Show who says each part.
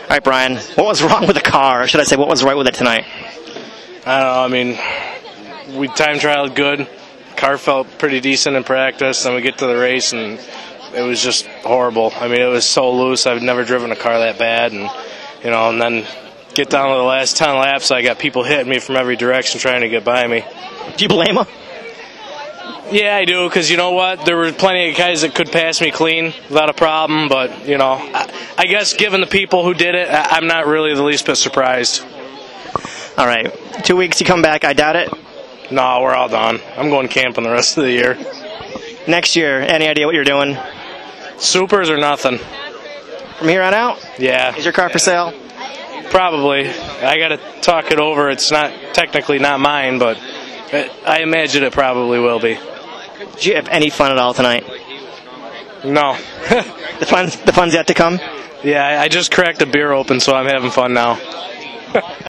Speaker 1: All right, Brian, what was wrong with the car? Or should I say, what was right with it tonight?
Speaker 2: I don't know. I mean, we time trialed good. Car felt pretty decent in practice. Then we get to the race, and it was just horrible. I mean, it was so loose. I've never driven a car that bad. And then get down to the last 10 laps, I got people hitting me from every direction trying to get by me.
Speaker 1: Do you blame them?
Speaker 2: Yeah, I do, because you know what? There were plenty of guys that could pass me clean without a problem, but, I guess given the people who did it, I'm not really the least bit surprised.
Speaker 1: All right, 2 weeks, you come back, I doubt it?
Speaker 2: No, we're all done. I'm going camping the rest of the year.
Speaker 1: Next year, any idea what you're doing?
Speaker 2: Supers or nothing.
Speaker 1: From here on out?
Speaker 2: Yeah.
Speaker 1: Is your car for sale?
Speaker 2: Probably. I got to talk it over. It's technically not mine, but I imagine it probably will be.
Speaker 1: Did you have any fun at all tonight?
Speaker 2: No.
Speaker 1: The fun's yet to come?
Speaker 2: Yeah, I just cracked a beer open, so I'm having fun now.